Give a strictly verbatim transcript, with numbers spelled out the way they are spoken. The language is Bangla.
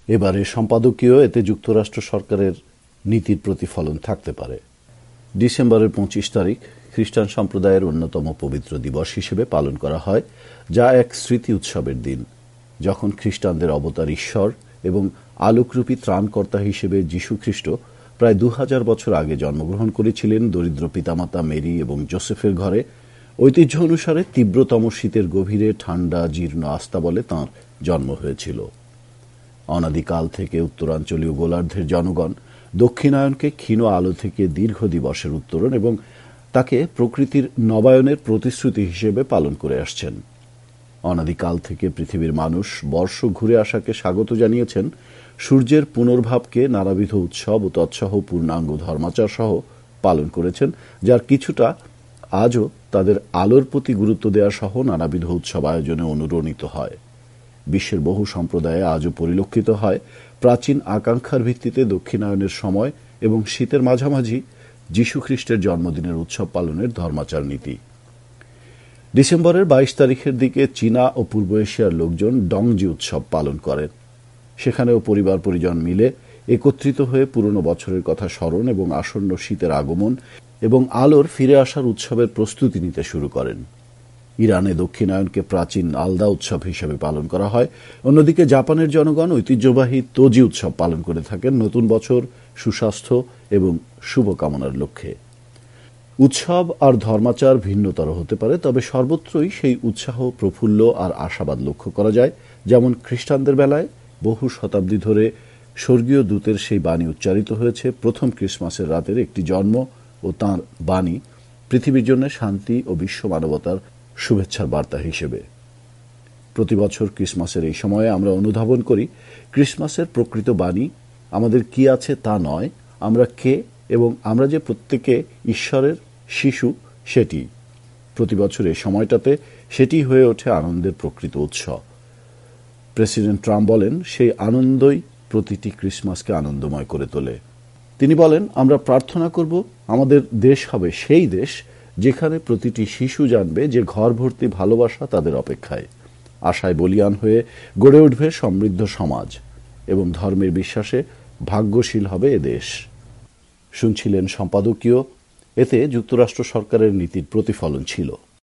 এবারে সম্পাদকীয় এতে যুক্তরাষ্ট্র সরকারের নীতির প্রতিফলন থাকতে পারে। ডিসেম্বরের পঁচিশ তারিখ খ্রিস্টান সম্প্রদায়ের অন্যতম পবিত্র দিবস হিসেবে পালন করা হয়, যা এক স্মৃতি উৎসবের দিন, যখন খ্রিস্টানদের অবতার ঈশ্বর এবং আলোকরূপী ত্রাণকর্তা হিসেবে যীশু খ্রিস্ট প্রায় দু হাজার বছর আগে জন্মগ্রহণ করেছিলেন দরিদ্র পিতামাতা মেরি এবং জোসেফের ঘরে। ঐতিহ্য অনুসারে তীব্রতম শীতের গভীরে ঠান্ডা জীর্ণ আস্তাবলে তাঁর জন্ম হয়েছিল। অনাদিকাল থেকে উত্তরাঞ্চলীয় গোলার্ধের জনগণ দক্ষিণায়নকে ক্ষীণ আলো থেকে দীর্ঘ দিবসের উত্তরণ এবং তাকে প্রকৃতির নবায়নের প্রতিশ্রুতি হিসেবে পালন করে আসছেন। অনাদিকাল থেকে পৃথিবীর মানুষ বর্ষ ঘুরে আসাকে স্বাগত জানিয়েছেন, সূর্যের পুনর্ভাবকে নানাবিধ উৎসব ও তৎসহ পূর্ণাঙ্গ ধর্মাচার সহ পালন করেছেন, যার কিছুটা আজও তাদের আলোর প্রতি গুরুত্ব দেওয়া সহ নানাবিধ উৎসব আয়োজনে অনুরণিত হয়। বিশ্বের বহু সম্প্রদায়ে আজও পরিলক্ষিত হয় প্রাচীন আকাঙ্ক্ষার ভিত্তিতে দক্ষিণায়নের সময় এবং শীতের মাঝামাঝি যীশু খ্রিস্টের জন্মদিনের উৎসব পালনের ধর্মাচার নীতি। ডিসেম্বরের বাইশ তারিখের দিকে চীনা ও পূর্ব এশিয়ার লোকজন ডংজি উৎসব পালন করেন। সেখানেও পরিবার পরিজন মিলে একত্রিত হয়ে পুরনো বছরের কথা স্মরণ এবং আসন্ন শীতের আগমন এবং আলোর ফিরে আসার উৎসবের প্রস্তুতি নিতে শুরু করেন। ইরানে দক্ষিণায়নকে প্রাচীন আলদা উৎসব হিসেবে পালন করা হয়। অন্যদিকে জাপানের জনগণ ঐতিহ্যবাহী তোজি উৎসব পালন করে থাকেন নতুন বছর, সুস্বাস্থ্য এবং শুভকামনার লক্ষ্যে। উৎসব আর ধর্মাচার ভিন্নতর হতে পারে, তবে সর্বত্রই সেই উৎসাহ, প্রফুল্ল আর আশাবাদ লক্ষ্য করা যায়। যেমন খ্রিস্টানদের বেলায় বহু শতাব্দী ধরে স্বর্গীয় দূতের সেই বাণী উচ্চারিত হয়েছে প্রথম ক্রিসমাসের রাতের একটি জন্ম ও তাঁর বাণী পৃথিবীর জন্য শান্তি ও বিশ্ব মানবতার শুভেচ্ছার বার্তা হিসেবে। প্রতি বছর ক্রিসমাসের এই সময়ে আমরা অনুধাবন করি ক্রিসমাসের প্রকৃত বাণী আমাদের কি আছে তা নয়, আমরা কে এবং আমরা যে প্রত্যেকে ঈশ্বরের শিশু সেটি। প্রতি বছর এই সময়টাতে সেটি হয়ে ওঠে আনন্দের প্রকৃত উৎস। প্রেসিডেন্ট ট্রাম্প বলেন, সেই আনন্দই প্রতিটি ক্রিসমাসকে আনন্দময় করে তোলে। তিনি বলেন, আমরা প্রার্থনা করব আমাদের দেশ হবে সেই দেশ যেখানে প্রতিটি শিশু জানবে যে ঘর ভর্তি ভালোবাসা তাদের অপেক্ষায়। আশায় বলিয়ান হয়ে গড়ে উঠবে সমৃদ্ধ সমাজ এবং ধর্মের বিশ্বাসে ভাগ্যশীল হবে এ দেশ। শুনছিলেন সম্পাদকীয়। এতে যুক্তরাষ্ট্র সরকারের নীতির প্রতিফলন ছিল।